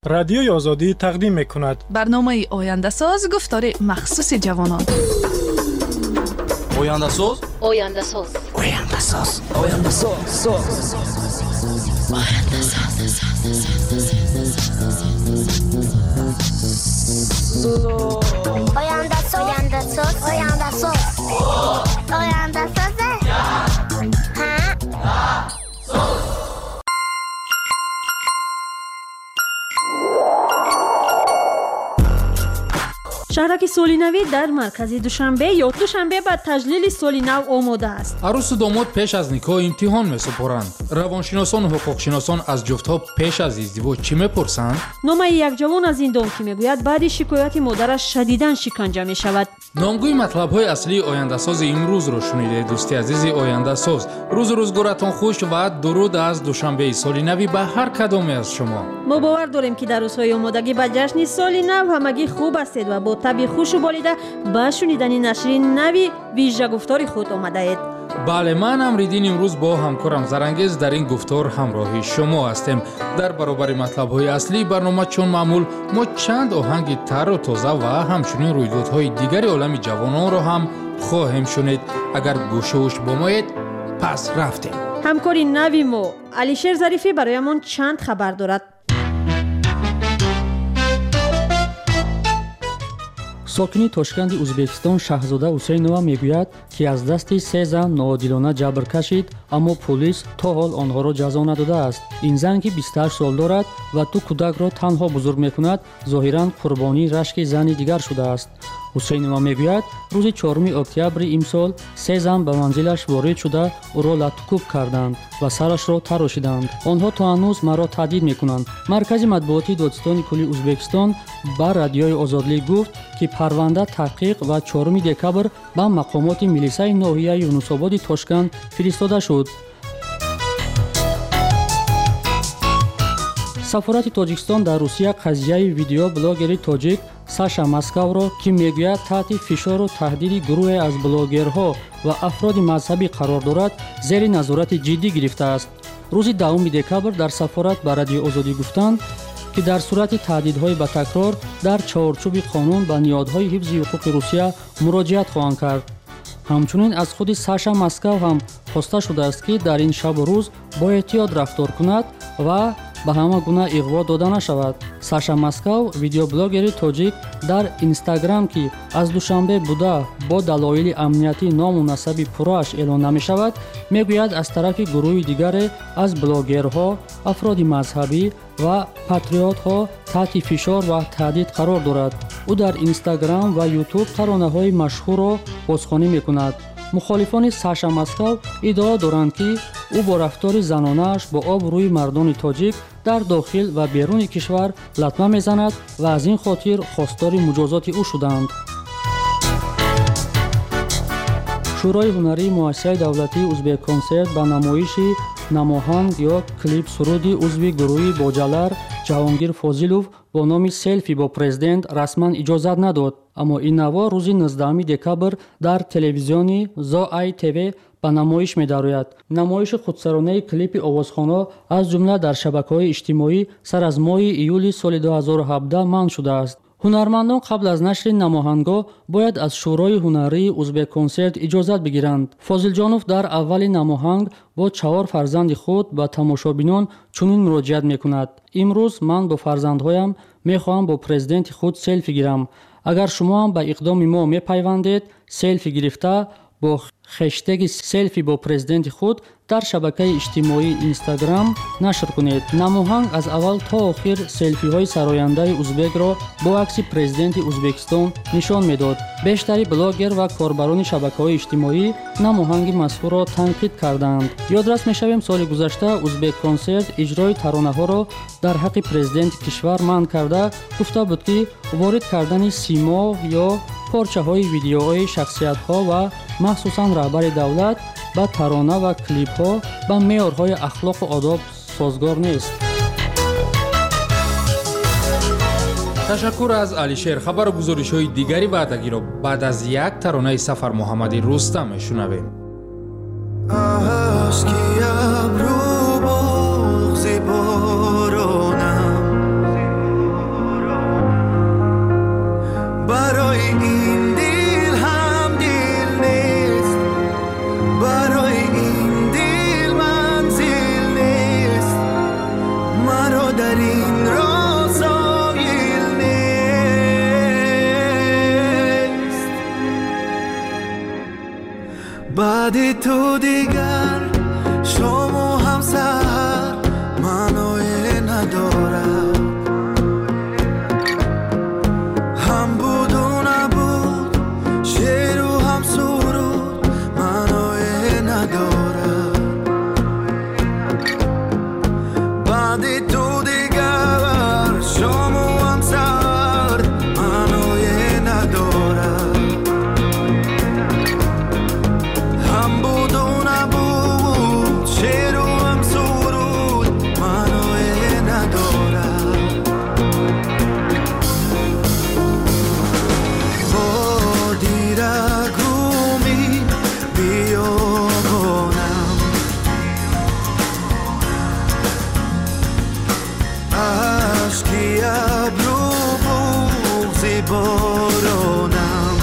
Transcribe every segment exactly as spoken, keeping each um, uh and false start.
رادیوی آزادی تقدیم می‌کند. برنامه آینده ساز گفتار مخصوص جوانان. آینده ساز؟ آینده ساز. آینده ساز. آینده ساز. آینده ساز. آینده ساز. آینده ساز. آینده ساز. آینده ساز. شهرک سالی نوی در مرکز دوشنبه یا دوشنبه بعد تجلیل سالی نو آماده است. عروس و داماد پیش از نکاح امتحان می‌سپارند. روانشناسان و حقوقشناسان از جفت‌ها پیش از ازدواج چی می‌پرسند؟ نام یک جوان از این دام که میگوید بعد شکایت مادرش شدیداً شکنجه می‌شود. نامگوی مطلب‌های اصلی آینده ساز امروز را شنیدید. دوستی عزیز آینده ساز، روز روزگارتان خوش و درود از دوشنبه سالی نوی به هر کدام از شما. ما باور داریم که در روزهای آمادگی به جشن سالی نو همگی خوب هستید و با طبع خوش و بالیده به شنیدن نشرین نوی ویژه گفتار خود آمده اید. بله، من امریدین امروز با همکارم زرانگیز در این گفتار همراهی شما هستیم. در برابر مطلب‌های اصلی برنامه چون معمول ما چند آهنگ تر و تازه و همچنین رویدادهای دیگر عالم جوانان را هم خواهیم شنید. اگر گوشوش بمایید پس رفتیم. همکاری نوی ما علیشیر ظریفی برایمان چند خبر دارد. ساکنی тошканди ӯзбекистон шаҳзода ҳусейнова мегӯяд ки аз дасти се зан ноодилона ҷабр кашид, аммо полис то ҳол онҳоро ҷазо надодааст. ин зан ки бисту ҳашт сол дорад ва ду кӯдакро танҳо бузург мекунад, зоҳиран қурбонии рашки зани дигар шудааст. ҳусейнова мегӯяд рӯзи чорум октябри имсол се зан ба манзилаш ворид шуда ӯро латукуб карданд ва сарашро тарошиданд. онҳо то ҳанӯз маро таҳдид мекунанд. маркази матбуоти додистони кулли ӯзбекистон ба радиои озодлӣ гуфт ки парванда таҳқиқ ва чорум декабр ба мақомоти милисаи ноҳияи юнусободи тошканд фиристода шуд. сафорати тоҷикистон дар русия қазияи видеоблогери тоҷик Саша Москавро ки мегӯяд таҳти фишору таҳдиди гурӯҳе аз блогерҳо ва афроди мазҳабӣ қарор дорад, зери назорати ҷиддӣ гирифтааст. рӯзи дуввуми декабр дар сафорат ба радиои озодӣ гуфтанд ки дар сурати таҳдидҳои ба такрор дар чаҳорчӯби қонун ба ниҳодҳои ҳифзи ҳуқуқи Русия муроҷиат хоҳанд кард. ҳамчунин аз худи Саша Москав ҳам хоста шудааст ки дар ин шабу рӯз бо эҳтиёт рафтор кунад ва ба ҳама гуна иғво дода нашавад. Саша Москав, видеоблогери тоҷик, дар Инстаграм ки аз душанбе буда бо далоили амниятӣ ному насаби пуррааш эълон намешавад, мегӯяд аз тарафи гурӯҳи дигаре аз блогерҳо, афроди мазҳабӣ ва патриотҳо таҳти фишор ва таҳдид қарор дорад. ӯ дар Инстаграм ва Ютуб таронаҳои машҳурро бозхонӣ мекунад. мухолифони Саша Москав иддао доранд ки ӯ бо рафтори занонааш бо обрӯи мардони тоҷик дар дохил ва беруни кишвар латма мезанад ва аз ин хотир хостори муҷозоти ӯ шуданд. шӯрои ҳунарии муассисаи давлатии ӯзбекконсерт ба намоиши намоҳанг ё клип суруди узви гурӯҳи боҷалар Ҷаҳонгир Фозилов бо номи селфи бо президент расман иҷозат надод, аммо ин наво рӯзи нуздаҳуми декабр дар телевизиони Зо Ай Ти Ви ба намоиш медарояд. намоиши худсаронаи клипи овозхонҳо аз ҷумла дар шабакаҳои иҷтимоӣ сар аз моҳи июли соли ду ҳазору ҳабдаҳ манъ шудааст. ҳунармандон қабл аз нашри намоҳангҳо бояд аз шӯрои ҳунарии ӯзбекконсерт иҷозат бигиранд. Фозилҷонов дар аввали намоҳанг бо чаҳор фарзанди худ ба тамошобинон чунин муроҷиат мекунад: имрӯз ман бо фарзандҳоям мехоҳам бо президенти худ селфи гирам. агар шумоам ба иқдоми мо мепайвандед, селфи гирифта бо хэштеги селфи бо президенти худ дар шабакаи иҷтимоии Инстаграм нашр кунед. намоҳанг аз аввал то охир селфиҳои сарояндаи узбекро бо акси президенти Ӯзбекистон нишон медод. бештари блогер ва корбарони шабакаҳои иҷтимоӣ намоҳанги мазкурро танқид карданд. ёдрас мешавем, соли гузашта Ӯзбекконсерт иҷрои таронаҳоро дар ҳаққи президенти кишвар манъ карда, гуфта буд ки ворид кардани симо ё порчаҳои видеоҳои шахсиятҳо ва махсусан раҳбари давлат ба тарона ва клипҳо ба меъёрҳои ахлоқу одоб созгор нест. ташаккур аз Алишер. хабару гузоришҳои дигари баъдагиро баъд аз як таронаи Сафар Муҳаммади Рустам мешунавем. تو دیگر شام و همسر معنای ندارد هم بود و نبود شعر و هم سرود معنای ندارد بعد تو دیگر شام و همسر معنای ندارد هم بود و نبود شعر و هم سرود معنای ندارد با دیرگومی بیابانم عشقی ابرو بغضی بارانم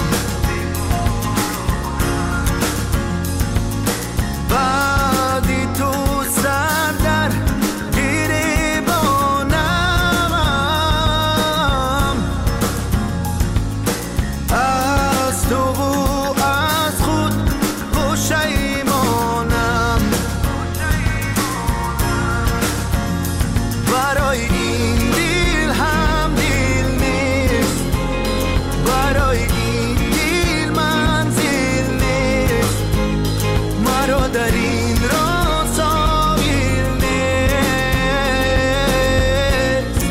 بعدی تو سر در گریبانم از تو و از خود پشیمانم برای این دل هم دل نیست برای این دل منزل نیست مرا در این راه ساحل نیست.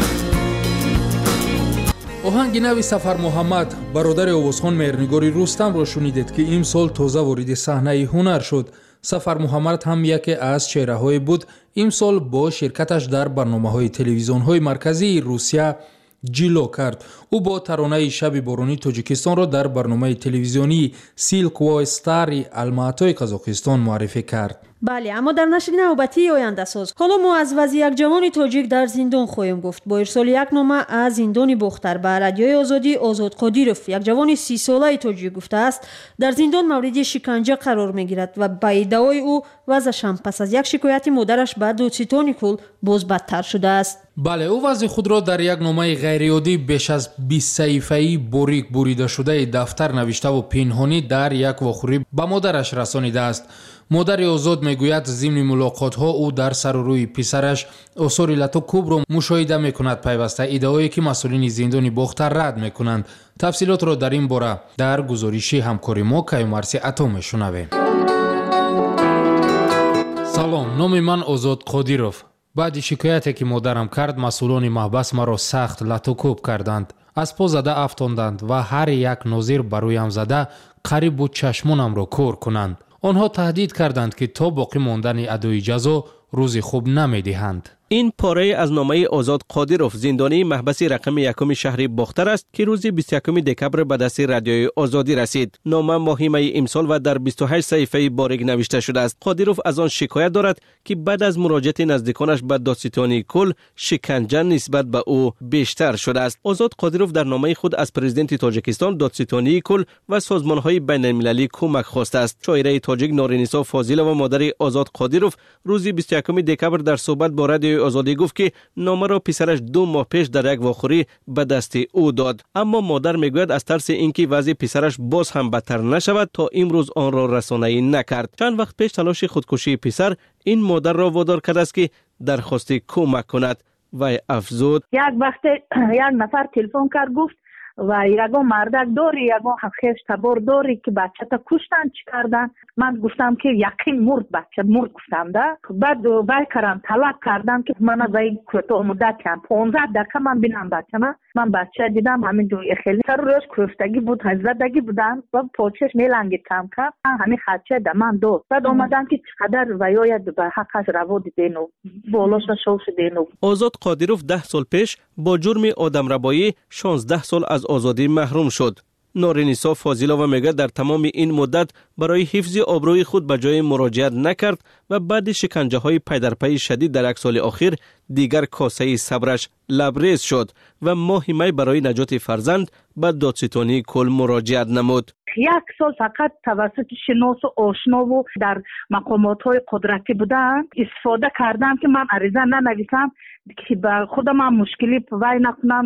оҳанги нави сафар муҳаммад бародари овозхон меҳрнигори рустамро шунидед ки имсол тоза вориди саҳнаи ҳунар шуд. сафар муҳаммад ҳам яке аз чеҳраҳое буд имсол бо ширкаташ дар барномаҳои телевизионҳои марказии русия ҷило кард. ӯ бо таронаи шаби боронии тоҷикистонро дар барномаи телевизионии силквой стари алмаатои қазоқистон муаррифӣ кард. бале, аммо дар нашри навбатии ояндасоз ҳоло мо аз вазъи як ҷавони тоҷик дар зиндон хоҳем гуфт. бо ирсоли як нома аз зиндони бухтар ба радиои озодӣ озод қодиров, як ҷавони си солаи тоҷик гуфтааст дар зиндон мавриди шиканҷа қарор мегирад ва ба иддаои ӯ вазъашам пас аз як шикояти модараш ба дудситони кӯл боз бадтар шудааст. бале, ӯ вазъи худро дар як номаи ғайриоддӣ беш аз бист саҳифаи борик буридашудаи дафтар навиштаву пинҳонӣ дар як вохӯрӣ ба модараш расонидааст. модари озод мегӯяд зимни мулоқотҳо ӯ дар сару рӯи писараш осори лату кӯбро мушоҳида мекунад пайваста иддаое ки масъулини зиндони бохтар рад мекунанд. тафсилотро дар ин бора дар гузориши ҳамкори мо каюмарси ато мешунавем. салом, номи ман озод қодиров. баъди шикояте ки модарам кард масъулони маҳбас маро сахт латукӯб карданд, аз по зада афтонданд ва ҳар як нозир ба рӯям зада қариб буд чашмонамро кор кунанд. онҳо таҳдид карданд ки то боқӣ мондани адои ҷазо рӯзи хуб намедиҳанд. این پاره از نامه آزاد قادیروف زندانی محبس رقم یکم شهر باختر است که روز بیست و یکم دکبر به دست رادیوی آزادی رسید. نامه مهمه امسال و در بیست و هشت صفحه باریک نوشته شده است. قادیروف از آن شکایت دارد که بعد از مراجعت نزدیکانش به دادستانی کل شکنجه نسبت به او بیشتر شده است. آزاد قادیروف در نامه خود از پرزیدنت تاجیکستان، دادستانی کل و سازمان‌های بین‌المللی کمک خواسته است. شاعره تاجیک نورنیسا فاضله و مادر آزاد قادیروف روز بیست و یکم دکبر در صحبت با رادیوی آزادی گفت که نامه را پسرش دو ماه پیش در یک واخوری به دست او داد، اما مادر میگوید از ترس اینکه وضع پسرش باز هم بدتر نشود تا امروز آن را رسانه‌ای نکرد. چند وقت پیش تلاش خودکشی پسر این مادر را وادار کرده است که درخواست کمک کند و افزود یک وقت یک نفر تلفن کرد گفت و یگو مردک داری یگو خیش تبار داری که بچه تا کشتن چی کردن. من گفتم که یقین مرد بچه مرد گفتم ده. بعد وای کردم طلب کردم که من وای کوتاه مدت کم پانزده دقیقه من بینم بچه من من بچه دیدم همین دو خیلی سر روش کشتگی بود هزدگی بودن و پاچش میلنگید کم کم همین خدشه ده من دو بعد اومدم که چقدر وایاید به حقش رواد دینو بالاش شوش دینو. آزاد قادیروف ده سال پیش با جرم آدمربایی شانزده سال از آزادی محروم شد. نورنیسا فاضلova میگه در تمام این مدت برای حفظ آبروی خود به جای مراجعت نکرد و بعد شکنجه های پی در پی شدید در یک سال اخیر دیگر کاسه صبرش لبریز شد و ماهی برای نجات فرزند به دادستانی کل مراجعت نمود. یک سال فقط توسط شناس و آشنا و در مقامات های قدرتی بودن استفاده کردم که من عریضه ننویسم که با خودم هم مشکلی وای نکنم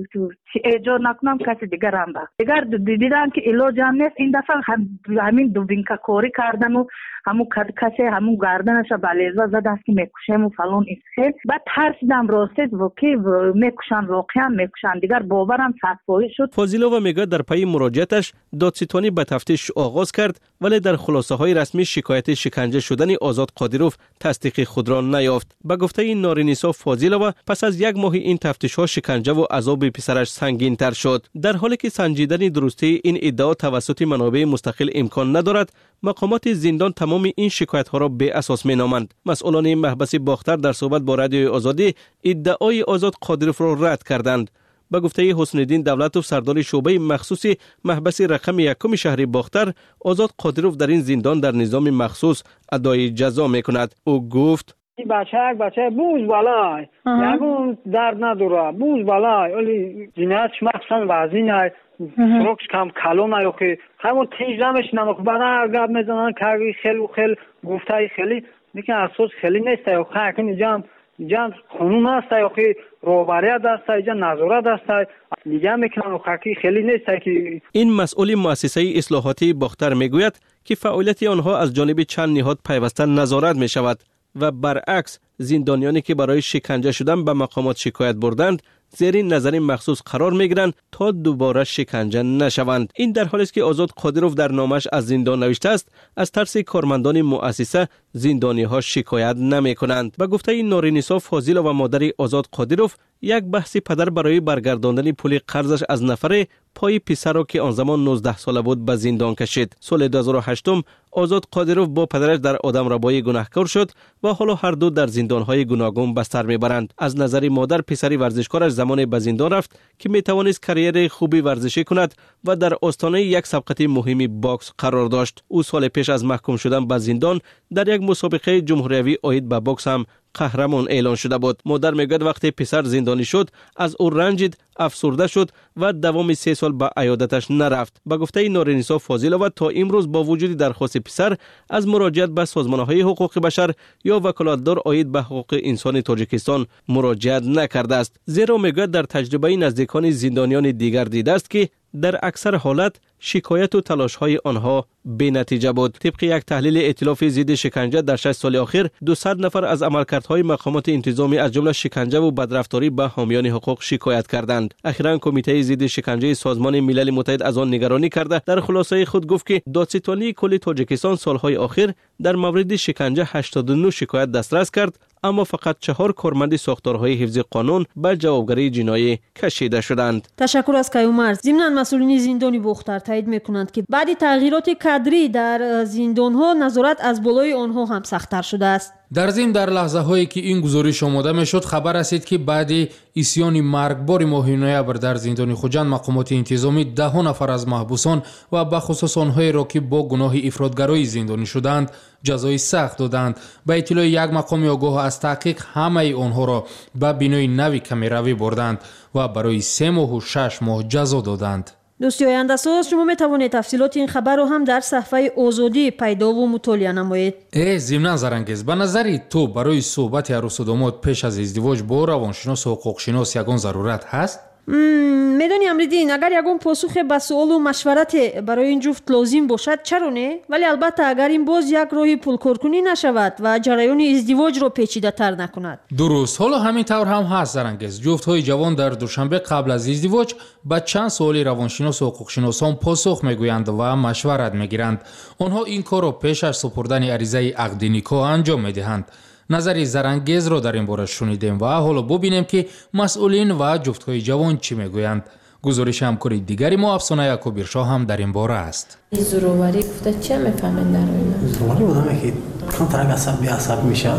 ایجاد نکنم کسی دیگر هم با دیگر دیدن که علاج هم نیست. این دفعه هم همین دوبینکا کوری کردن و همون کسی همون گردنش بلیزا زده است که میکشم و فلان ایسخیل بعد ترسیدم راستید و که میکشن واقعا میکشن دیگر باورم صدفایی شد. فاضلова میگه در پی مراجعتش دادستانی به تفتیش آغاز کرد ولی در خلاصه های رسمی شکایت شکنجه شدن آزاد قادروف تصدیق خود را نیافت. به گفته این نارینیسا فاضلова پس از یک ماه این تفتیش ها شکنجه و عذاب پسرش سنگین تر شد. در حالی که سنجیدن درستی این ادعا توسط منابع مستقل امکان ندارد، مقامات زندان تمام این شکایت ها را به اساس می نامند. مسئولان محبس باختر در صحبت با رادیوی آزادی ادعای آزاد قادروف را رد کردند. به گفته حسن الدین دولتوف سردار شعبه مخصوص محبس رقم یکم شهر باختر، آزاد قادروف در این زندان در نظام مخصوص ادای جزا می کند. او گفت این بچه یک بچه بوز بالای یکون درد نداره بوز بالای ولی جنایتش مخصوصا وزینه سرکش کم کلون یا که همون تیج نمیشنم که بعدا گپ میزنن که خیلی خیلی گفته خیلی لیکن اساس خیلی نیست یا که اینجا اینجا قانون است یا که روبریت است اینجا نظارت است دیگه میکنن که خیلی نیست که این مسئول مؤسسه اصلاحاتی باختر میگوید که فعالیت آنها از جانب چند نهاد پیوسته نظارت می شود و برعکس زندانیانی که برای شکنجه شدن به مقامات شکایت بردند زیر نظر مخصوص قرار میگیرند تا دوباره شکنجه نشوند. این در حالی است که آزاد قادروف در نامش از زندان نوشته است از ترس کارمندان مؤسسه زندانی ها شکایت نمی کنند. به گفته این نارینیسا فاضلова و مادر آزاد قادروف یک بحث پدر برای برگرداندن پول قرضش از نفر پای پسر را که آن زمان نوزده ساله بود به زندان کشید. سال دو هزار و هشت آزاد قادروف با پدرش در آدمربایی گناهکار شد و حالا هر دو در زندانهای گوناگون بستر میبرند. از نظر مادر پسری ورزشکارش زمان به زندان رفت که میتوانست کریر خوبی ورزشی کند و در آستانه یک سبقت مهمی باکس قرار داشت. او سال پیش از محکوم شدن به زندان در یک مسابقه جمهوری آید به باکس هم قهرمان اعلان شده بود. مادر میگوید وقتی پسر زندانی شد از او رنجید، افسرده شد و دوام سه سال به عیادتش نرفت. به گفته نارینیسا فاضلова تا امروز با وجود درخواست پسر از مراجعت به سازمان‌های حقوق بشر یا وکالتدار آید به حقوق انسان تاجیکستان مراجعت نکرده است. زیرا میگوید در تجربه نزدیکان زندانیان دیگر دیده است که در اکثر حالت شکایت و تلاش های آنها بی نتیجه بود. طبق یک تحلیل ائتلاف ضد شکنجه در شش سال اخیر دویست نفر از عملکردهای مقامات انتظامی از جمله شکنجه و بدرفتاری به حامیان حقوق شکایت کردند. اخیراً کمیته ضد شکنجه سازمان ملل متحد از آن نگرانی کرده در خلاصه خود گفت که دادستانی کل تاجیکستان سالهای اخیر در مورد شکنجه هشتاد و نه شکایت دسترس کرد، اما فقط چهار کارمند ساختارهای حفظ قانون به جوابگری جنایی کشیده شدند. تشکر از کیومرز. ضمن مسئولین زندان باختر تایید میکنند که بعد تغییرات کادری در زندانها نظارت از بالای آنها هم سخت‌تر شده است. در ضمن در لحظه هایی که این گزارش آماده میشد خبر رسید که بعد اسیان مرگبار ماه نوامبر در زندان خوجند مقامات انتظامی ده نفر از محبوسان و به خصوص آنهایی را که با گناه افراطگرایی زندانی شدند جزای سخت دادند. به اطلاع یک مقام آگاه از تحقیق همه آنها را به بینای نوی کمیروی بردند و برای سه ماه و شش ماه جزا دادند. دوستی آینده ساز، شما می توانید تفصیلات این خبر رو هم در صفحه آزادی پیدا و مطالعه نمایید. ای ضمن زرانگیز، به نظری تو برای صحبت عروس و داماد پیش از ازدواج با روانشناس و حقوقشناس یگان ضرورت هست؟ میدونی امریدین اگر یگان پاسخ به سوال و مشورت برای این جفت لازم باشد چرا نه؟ ولی البته اگر این باز یک راهی پولکارکنی نشود و جریان ازدواج رو پیچیده تر نکند. درست، حالا همین طور هم هست زرانگیز. جفت های جوان در دوشنبه قبل از ازدواج به چند سوال روانشناس و حقوقشناسان پاسخ میگویند و مشورت میگیرند. آنها این کار رو پیش از سپردن عریضه عقد نکاح انجام میدهند. نظری زرانگیز را در این باره شنیدیم و حالا ببینیم که مسئولین و جفت‌های جوان چی میگویند. گزارش همکاری دیگری ما افسانه یعقوب شاه هم در این باره است. این زوروری گفته چه میفهمین در این؟ زوروری بودم که کنترک عصب بی عصب میشه.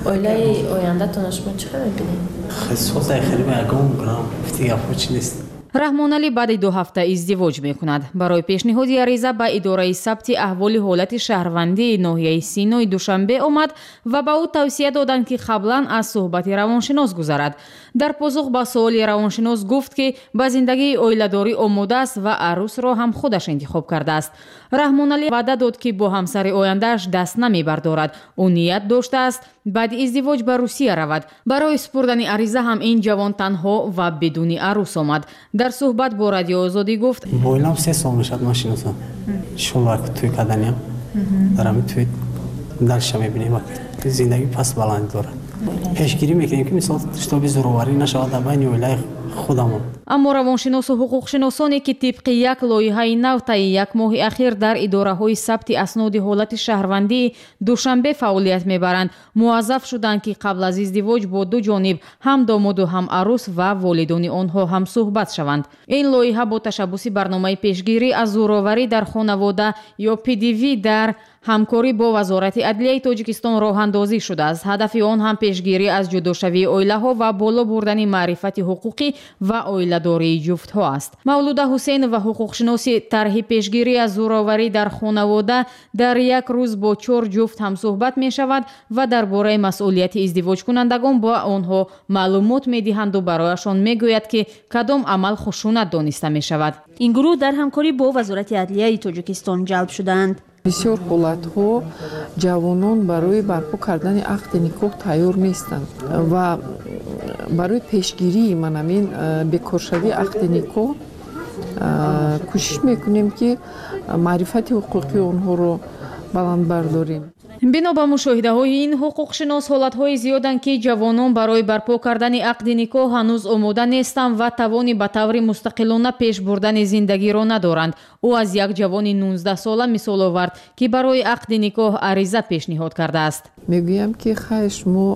اویلای آینده تانش ما چه میبینیم؟ خیلی سوزه خیلی برگام میکنم. فتی گفت چی نیست. раҳмоналӣ баъди ду ҳафта издивоҷ мекунад. барои пешниҳоди ариза ба идораи сабти аҳволи ҳолати шаҳрвандии ноҳияи Синой Душанбе омад ва ба ӯ тавсия доданд ки қаблан аз суҳбати равоншинос гузарад. дар посух ба суоли равоншинос гуфт ки ба зиндагии оиладорӣ омода аст ва арӯсро ҳам худаш интихоб кардааст. раҳмоналӣ ваъда дод ки бо ҳамсари ояндааш даст намебардорад. ӯ ният доштааст баъди издивоҷ ба Русия равад. барои супурдани ариза ҳам ин ҷавон танҳо ва бедуни арӯс омад. дар суҳбат бо Радиои Озодӣ гуфт: бо оилам се сол мешавад ман шиносам. шулвак тӯй карданиам. дар ҳамин тӯй дарша мебинем. зиндагӣ пас баланд дорад. пешгирӣ мекунем ки мисол штоби зӯроварӣ нашавад дар байни оилаи худамон. аммо равоншиносу ҳуқуқшиносоне ки тибқи як лоиҳаи нав таи як моҳи ахир дар идораҳои сабти асноди ҳолати шаҳрвандии Душанбе фаъолият мебаранд, муаззаф шуданд ки қабл аз издивоҷ бо ду ҷониб ҳам домоду ҳам арӯс ва волидони онҳо ҳам суҳбат шаванд. ин лоиҳа бо ташаббуси барномаи пешгирӣ аз зӯроварӣ дар хонавода ё пи ди ви дар ҳамкорӣ бо Вазорати Адлияи Тоҷикистон роҳандозӣ шудааст. ҳадафи он ҳам пешгирӣ аз ҷудошавии оилаҳо ва боло бурдани маърифати ҳуқуқӣ ва оиладории ҷуфтҳо аст. Мавлуда Ҳусейнова, ҳуқуқшиноси тарҳи пешгирӣ аз зӯроварӣ дар хонавода, дар як рӯз бо чор ҷуфт ҳамсуҳбат мешавад ва дар бораи масъулияти издивоҷкунандагон ба онҳо маълумот медиҳанду барояшон мегӯяд ки кадом амал хушунат дониста мешавад. ин гурӯҳ дар ҳамкорӣ бо Вазорати Адлияи Тоҷикистон ҷалб шуданд. бисёр ҳолатҳо ҷавонон барои барпо кардани ақди никоҳ тайёр нестанд ва барои пешгирии манамин бекоршавии ақди никоҳ кӯшиш мекунем ки маърифати ҳуқуқи онҳоро баланд бардорем. бино ба мушоҳидаҳои ин ҳуқуқшинос, ҳолатҳои зиёданд ки ҷавонон барои барпо кардани ақди никоҳ ҳанӯз омода нестанд ва тавони ба таври мустақилона пеш бурдани зиндагиро надоранд. ӯ аз як ҷавони нуздаҳ сола мисол овард ки барои ақди никоҳ ариза пешниҳод кардааст. мегӯям ки хай шумо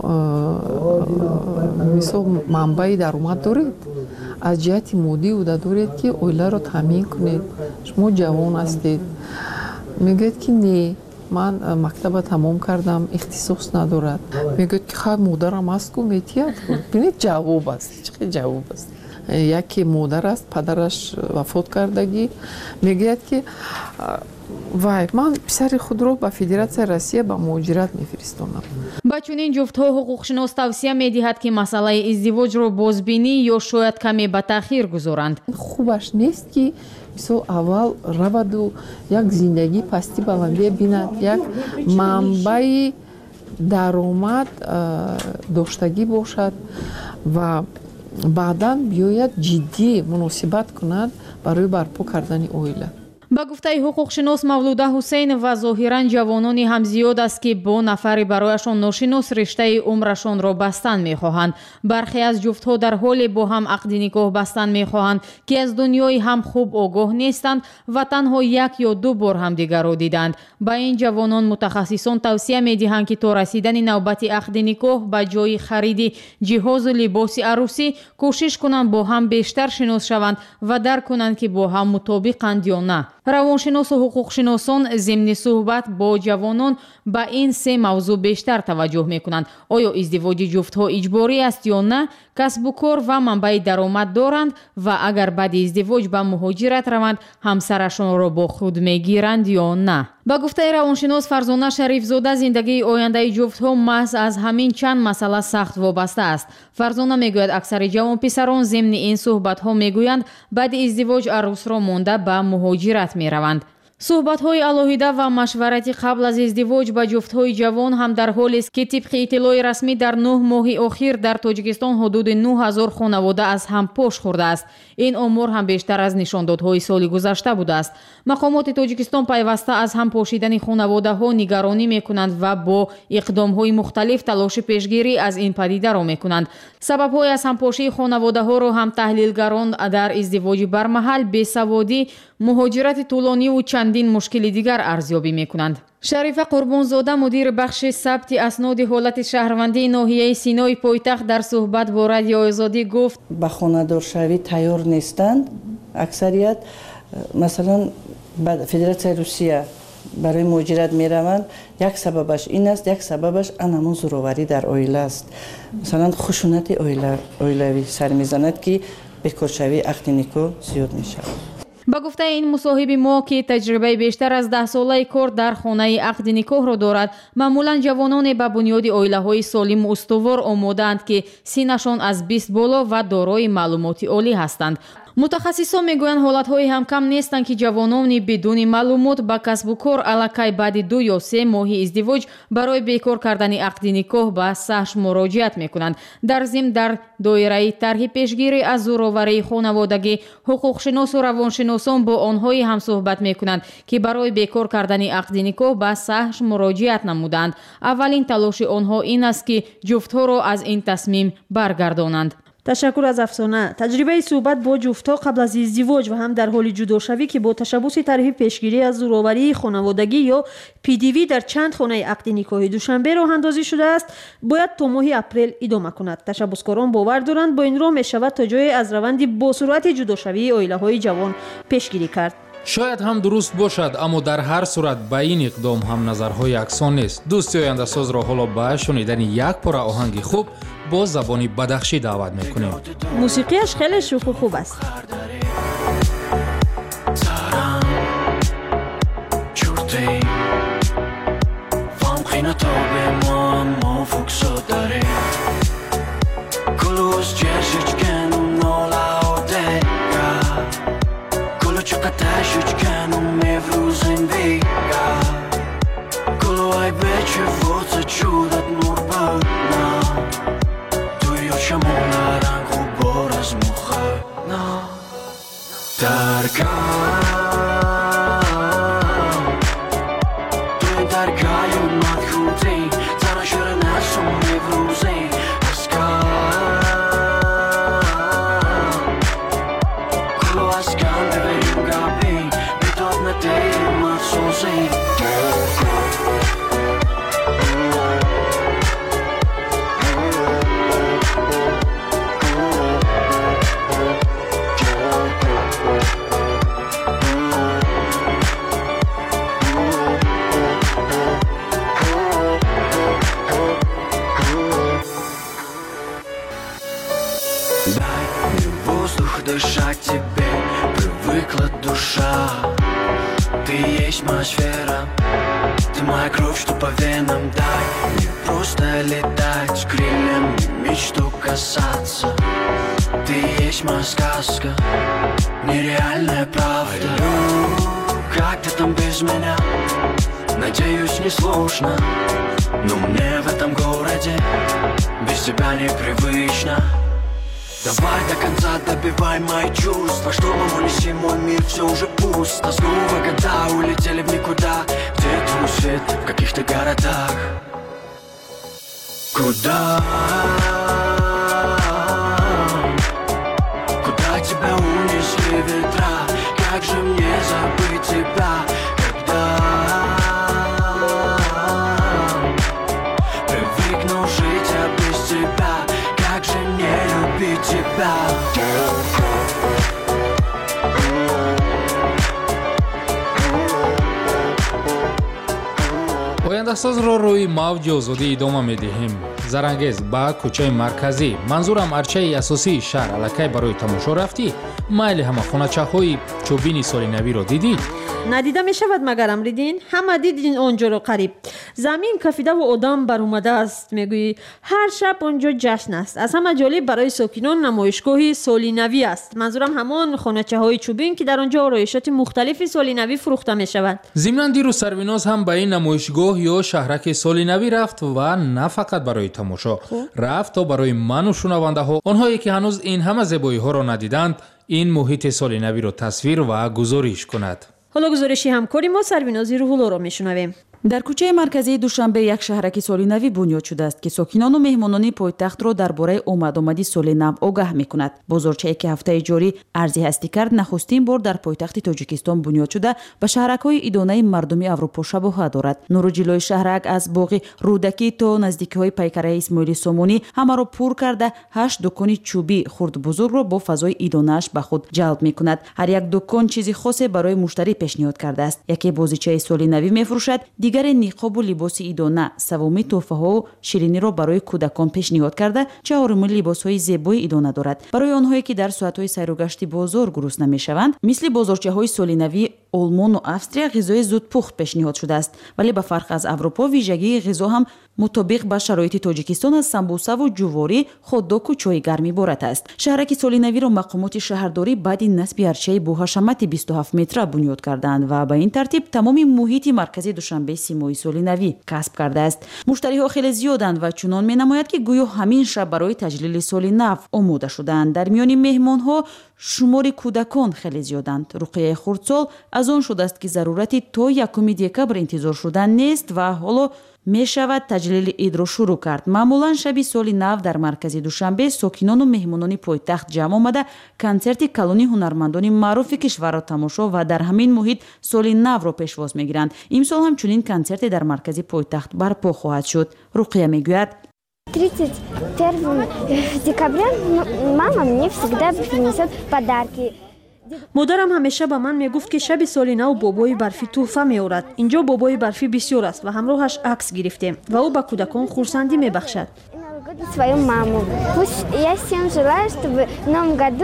мисол манбаи даромад доред, аз ҷиҳати моддӣ уда доред ки оиларо таъмин кунед, шумо ҷавон ҳастед. мегӯяд ки не, ман мактаба тамом кардам, ихтисос надорад. мегӯяд ки хай модарам астку метиҳад. бинед ҷавоб аст, чӣ хел ҷавоб аст. яке модар аст, падараш вафот кардагӣ, мегӯяд ки вай ман писари худро ба Федератсияи Россия ба муҳоҷират мефиристонам. ба чунин ҷуфтҳо ҳуқуқшинос тавсия медиҳад ки масъалаи издивоҷро бозбинӣ ё шояд каме ба таъхир гузоранд. хубаш нест ки мисол аввал раваду як зиндагии пастӣ баландия бинад, як манбаи даромад доштагӣ бошад ва баъдан биёяд ҷиддӣ муносибат кунад барои барпо кардани оила. ба гуфтаи ҳуқуқшинос Мавлуда Ҳусейнова, зоҳиран ҷавонони ҳам зиёд аст ки бо нафари барояшон ношинос риштаи умрашонро бастан мехоҳанд. бархе аз ҷуфтҳо дар ҳоле бо ҳам ақди никоҳ бастан мехоҳанд ки аз дунёи ҳам хуб огоҳ нестанд ва танҳо як ё ду бор ҳамдигарро диданд. ба ин ҷавонон мутахассисон тавсия медиҳанд ки то расидани навбати ақди никоҳ ба ҷои хариди ҷиҳозу либоси арӯсӣ кӯшиш кунанд бо ҳам бештар шинос шаванд ва дарк кунанд ки бо ҳам мутобиқанд ё на. равоншиносу ҳуқуқшиносон зимни суҳбат бо ҷавонон ба ин се мавзӯъ бештар таваҷҷӯҳ мекунанд. оё издивоҷи ҷуфтҳо иҷборӣ аст ё на, касбу кор ва манбаи даромад доранд ва агар баъди издивоҷ ба муҳоҷират раванд, ҳамсарашонро бо худ мегиранд ё на. ба гуфтаи равоншинос Фарзона Шарифзода, зиндагии ояндаи ҷуфтҳо маҳз аз ҳамин чанд масъала сахт вобаста аст. Фарзона мегӯяд аксари ҷавонписарон зимни ин суҳбатҳо мегӯянд баъди издивоҷ арӯсро монда ба муҳоҷират мераванд. суҳбатҳои алоҳида ва машварати қабл аз издивоҷ ба ҷуфтҳои ҷавон ҳам дар ҳолест ки тибқи иттилои расмӣ дар нӯҳ моҳи охир дар Тоҷикистон ҳудуди нӯҳ ҳазор хонавода аз ҳам пош хӯрдааст. ин омор ҳам бештар аз нишондодҳои соли гузашта будааст. мақомоти Тоҷикистон пайваста аз ҳам пошидани хонаводаҳо нигаронӣ мекунанд ва бо иқдомҳои мухталиф талоши пешгирӣ аз ин падидаро мекунанд. сабабҳои аз ҳампошии хонаводаҳоро ҳам таҳлилгарон дар издивоҷи бармаҳал, бесаводӣ, муҳоҷирати тӯлониву чандин мушкили дигар арзёбӣ мекунанд. Шарифа Қурбонзода, мудири бахши сабти асноди ҳолати шаҳрвандии ноҳияи Синои пойтахт, дар суҳбат бо Радиои Озодӣ гуфт: ба хонадоршавӣ тайёр нестанд. аксарият масалан ба Федератсияи Русия барои муҳоҷират мераванд. як сабабаш ин аст, як сабабаш анамон зӯроварӣ дар оила аст. масалан хушунати оилавӣ сар мезанад ки бекоршавии ақди никоҳ зиёд мешавад. ба гуфтаи ин мусоҳиби мо ки таҷрибаи бештар аз даҳ солаи кор дар хонаи ақди никоҳро дорад, маъмулан ҷавононе ба бунёди оилаҳои солиму устувор омодаанд ки синнашон аз бист боло ва дорои маълумоти олӣ ҳастанд. мутахассисон мегӯянд ҳолатҳое ҳам кам нестанд ки ҷавонони бидуни маълумот ба касбу кор аллакай баъди ду ё се моҳи издивоҷ барои бекор кардани ақди никоҳ ба саҳш муроҷиат мекунанд. дар зимн дар доираи тарҳи пешгирӣ аз зӯроварии хонаводагӣ ҳуқуқшиносу равоншиносон бо онҳое ҳам суҳбат мекунанд ки барои бекор кардани ақди никоҳ ба саҳш муроҷиат намуданд. аввалин талоши онҳо ин аст ки ҷуфтҳоро аз ин тасмим баргардонанд. ташаккур аз Афсона. таҷрибаи суҳбат бо ҷуфтҳо қабл аз издивоҷ ва ҳам дар ҳоли ҷудошавӣ ки бо ташаббуси тарҳи пешгирӣ аз зӯроварии хонаводагӣ ё пи ди ви дар чанд хонаи ақди никоҳи душанбе роҳандозӣ шудааст, бояд то моҳи апрел идома кунад. ташаббускорон бовар доранд бо ин роҳ мешавад то ҷое аз раванди босуръати ҷудошавии оилаҳои ҷавон пешгирӣ кард. шояд ҳам дуруст бошад, аммо дар ҳар сурат ба ин иқдом ҳам назарҳои яксон нест. дӯсти ояндасозро ҳоло ба шунидани як пора оҳанги хуб бо забони бадахшӣ даъват мекунем. мусиқияш хеле шӯху хуб аст. Дышать тебе привыкла душа. Ты есть моя сфера, ты моя кровь, что по венам. Дай мне просто летать с крыльями, мечту касаться. Ты есть моя сказка, нереальная правда. Как ты там без меня? Надеюсь, не сложно, но мне в этом городе без тебя непривычно. Давай до конца добивай мои чувства. Штурмом унеси мой мир, все уже пусто. Снова года улетели в никуда. Где твой свет, в каких-то городах? Куда? Куда тебя унесли ветра? Как же мне забыть тебя, когда привыкну жить я без тебя? Как же мне любить тебя? ояндасозро рӯи мавҷи озодӣ идома медиҳем. зарангез ба кӯчаи марказӣ, манзурам арчаи асосии шаҳр аллакай барои тамошо рафтӣ? майли ҳама хоначаҳои чӯбини соли навиро дидид? надида мешавад магар амридин? ҳама дидин онҷоро қариб. замин кафидаву одам баромадааст. мегӯӣ ҳар шаб онҷо ҷашн аст. аз ҳама ҷолиб барои сокинон намоишгоҳи солинавӣ аст. манзурам ҳамон хоначаҳои чӯбин ки дар онҷо ороишоти мухталифи солинавӣ фурӯхта мешаванд. зимнан диру сарвиноз ҳам ба ин намоишгоҳ ё шаҳраки солинавӣ рафт ва на фақат барои тамошо. рафт то барои ману шунавандаҳо, онҳое ки ҳанӯз ин ҳама зебоиҳоро надиданд, ин муҳити солинавиро тасвир ва гузориш кунад. ҳоло гузориши ҳамкори мо Сарвинози Рӯҳуллоро мешунавем. дар кӯчаи марказии душанбе як шаҳраки солинавӣ бунёд шудааст ки сокинону меҳмонони пойтахтро дар бораи омадомади соли нав огаҳ мекунад. бозорчае ки ҳафтаи ҷорӣ арзи ҳастӣ кард, нахустин бор дар пойтахти тоҷикистон бунёд шуда ба шаҳракҳои идонаи мардуми аврупо шабоҳат дорад. нуру ҷилои шаҳрак аз боғи рӯдакӣ то наздикиҳои пайкараи Исмоили Сомонӣ ҳамаро пур карда, ҳашт дукони чӯбӣ хурдбузургро бо фазои идонааш ба худ ҷалб мекунад. ҳар як дукон чизи хосе барои муштарӣ пешниҳод кардааст. яке бозичаи солинавӣ мефурӯшад, дигар ниқоб ва либоси идона, савоми тӯҳфаҳо ва шириниро барои кӯдакон пешниҳод карда, чаҳорум либосҳои зебои идона дорад. Барои онҳое ки дар соатҳои сайругашти бозор гурусна мешаванд, мисли бозорчаҳои солинавии Олмон ва Австрия ғизои зудпухт пешниҳод шудааст, вале ба фарқ аз Аврупо вижагии ғизо ҳам мутобиқ ба шароити Тоҷикистон аз самбусаву ҷуворӣ, ходдоку чойи гарм иборат аст. Шаҳраки солинавиро мақомоти шаҳрдорӣ баъди насби арчаи бӯҳашамати бисту ҳафт метра бунёд карданд ва ба ин тартиб тамоми муҳити маркази Душанбеи симои солинавӣ касб кардааст. Муштариҳо хеле зиёданд ва чунон менамояд, ки гӯё ҳамин шаб барои таҷлили соли нав омода шудаанд. Дар миёни меҳмонҳо шумори кӯдакон хеле зиёданд. Руқияи хурдсол аз он шудааст, ки зарурати то якуми декабр интизор шудан нест ва ҳоло мешавад таҷлили идро шурӯъ кард. Маъмулан шаби соли нав дар маркази Душанбе сокинону меҳмонони пойтахт ҷамъ омада консерти калони ҳунармандони маъруфи кишварро тамошо ва дар ҳамин муҳит соли навро пешвоз мегиранд. имсол ҳам чунин консерте дар маркази пойтахт барпо хоҳад шуд. Руқия мегӯяд: тридцать первого декабря мама мне всегда принесет подарки. модарам ҳамеша ба ман мегуфт, ки шаби соли нав бобои барфӣ тӯҳфа меорад. инҷо бобои барфӣ бисёр аст ва ҳамроҳаш акс гирифтем ва ӯ ба кӯдакон хурсандӣ мебахшад. Свою маму. Пусть я всем желаю, чтобы в новом году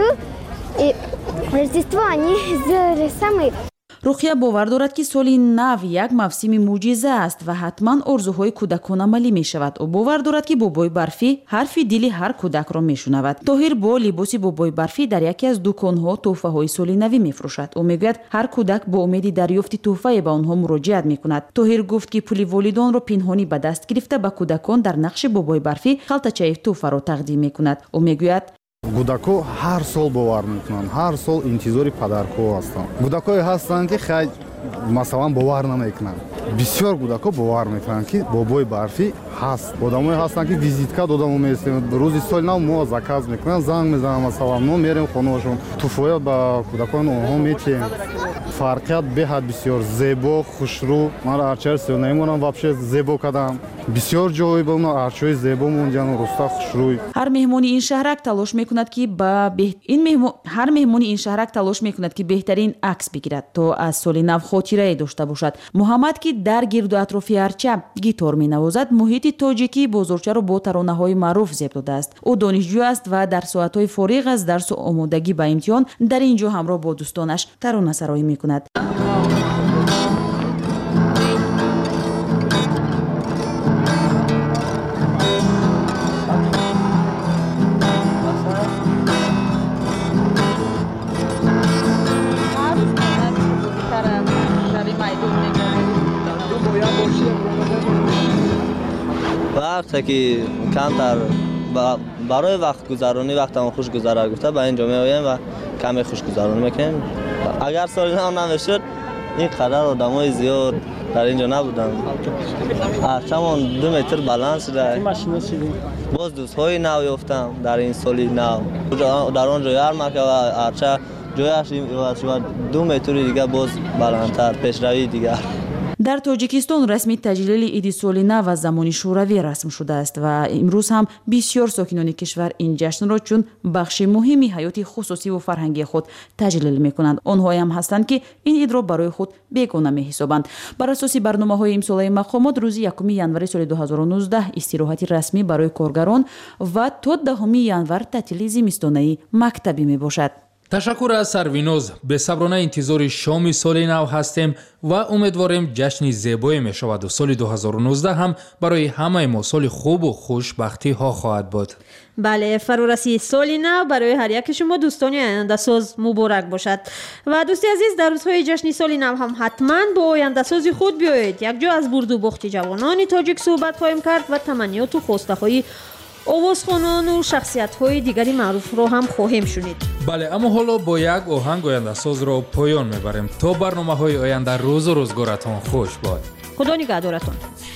и Рождество они сделали самый. Руқия бовар дорад, ки соли нав як мавсими мӯъҷиза аст ва ҳатман орзуҳои кӯдакон амалӣ мешавад. ӯ бовар дорад, ки бобои барфӣ ҳарфи дили ҳар кӯдакро мешунавад. Тоҳир бо либоси бобои барфӣ дар яке аз дуконҳо тӯҳфаҳои соли навӣ мефурӯшад. ӯ мегӯяд, ҳар кӯдак бо умеди дарёфти тӯҳфае ба онҳо муроҷиат мекунад. Тоҳир гуфт, ки пули волидонро пинҳонӣ ба даст гирифта ба кӯдакон дар нақши бобои барфӣ халтачаи тӯҳфаро тақдим мекунад. ӯ мегӯяд: кӯдакҳо ҳар сол бовар мекунанд, ҳар сол интизори падарҳо ҳастанд. кӯдакҳое ҳастанд, ки хай масалан бовар намекунанд. бисёр кӯдакҳо бовар мекунанд, ки бобои барфӣ ҳаст. одамое ҳастанд, ки визитка дода меистем. рӯзи соли нав мо заказ мекунанд, занг мезананд, масалан мо мерем хонаашон, тӯҳфаҳоят ба кӯдакони онҳо метиҳем. фарқият беҳад бисёр зебо, хушрӯ. ман арчаи солинавимонам вообще зебо кардам. бисёр ҷои бомон арчаи зебо монҷанд, руста хушрӯй. ҳар меҳмони ин шаҳрак талош мекунад, ки ба ин меҳмон ҳар меҳмони ин шаҳрак талош мекунад, ки беҳтарин акс бигирад, то аз соли нав хотирае дошта бошад. муҳаммад, ки дар гирду атрофи арча гитор менавозад, муҳити тоҷикӣ бозорчаро бо таронаҳои маъруф зеб додааст. ӯ донишҷӯ аст ва дар соатҳои фориғ аз дарсу омодагӣ ба имтиҳон дар ин ҷо ҳамроҳ бо дӯстонаш таронасароӣ мекунад. وقتی که کمتر برای وقت گذرانی وقتمون خوش گذره گفته به اینجا میایم و کمی خوش گذرانی میکنیم. اگر سال نو نمیشد این قدر آدمای زیاد در اینجا نبودن. هرچمون دو متر بلند شده. باز دوستهای نو یافتم در این سالی نو. در آنجا یارمکه و هرچه جایش دو متر دیگه باز بلندتر پیشروی دیگر. дар Тоҷикистон расми таҷлили иди соли нав аз замони шӯравӣ расм шудааст ва имрӯз ҳам бисёр сокинони кишвар ин ҷашнро чун бахши муҳими ҳаёти хусусиву фарҳангии худ таҷлил мекунанд. онҳое ҳам ҳастанд, ки ин идро барои худ бегона меҳисобанд. бар асоси барномаҳои имсолаи мақомот рӯзи якуми январи соли ду ҳазору нуздаҳ истироҳати расмӣ барои коргарон ва то даҳуми январ таътили зимистонаи мактабӣ мебошад. ташаккур аз сарвиноз. бесаброна интизори шоми соли нав ҳастем ва умедворем ҷашни зебое мешаваду соли ду ҳазору нуздаҳ ҳам барои ҳамаи мо соли хубу хушбахтиҳо хоҳад буд. бале, фарурасии соли нав барои ҳар яки шумо дӯстони ояндасоз муборак бошад. ва дӯсти азиз, дар рӯзҳои ҷашни соли нав ҳам ҳатман бо ояндасози худ биёед. якҷо аз бурду бохти ҷавонони тоҷик суҳбат хоҳем кард ва таманниёту хостаҳои овозхонону шахсиятҳои дигари маъруфро ҳам хоҳем шунид. бале, аммо ҳоло бо як оҳанг ояндасозро поён мебарем. то барномаҳои оянда рӯзу рӯзгоратон хуш бод. худо нигаҳдоратон.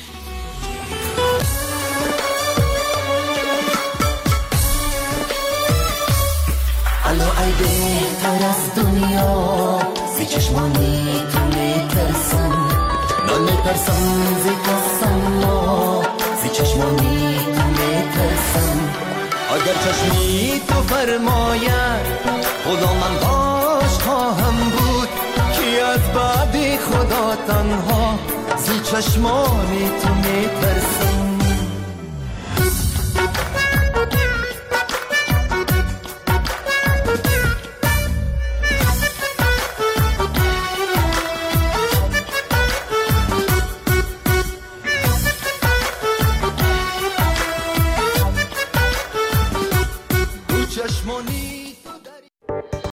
الو ای بهتر از دنیا زی چشمانی تو میترسم نه میترسم زی قسم زی چشمانی تو میترسم اگر چشمی تو فرماید خدا من باش خواهم بود کی از بعد خدا تنها زی چشمان تو میترسم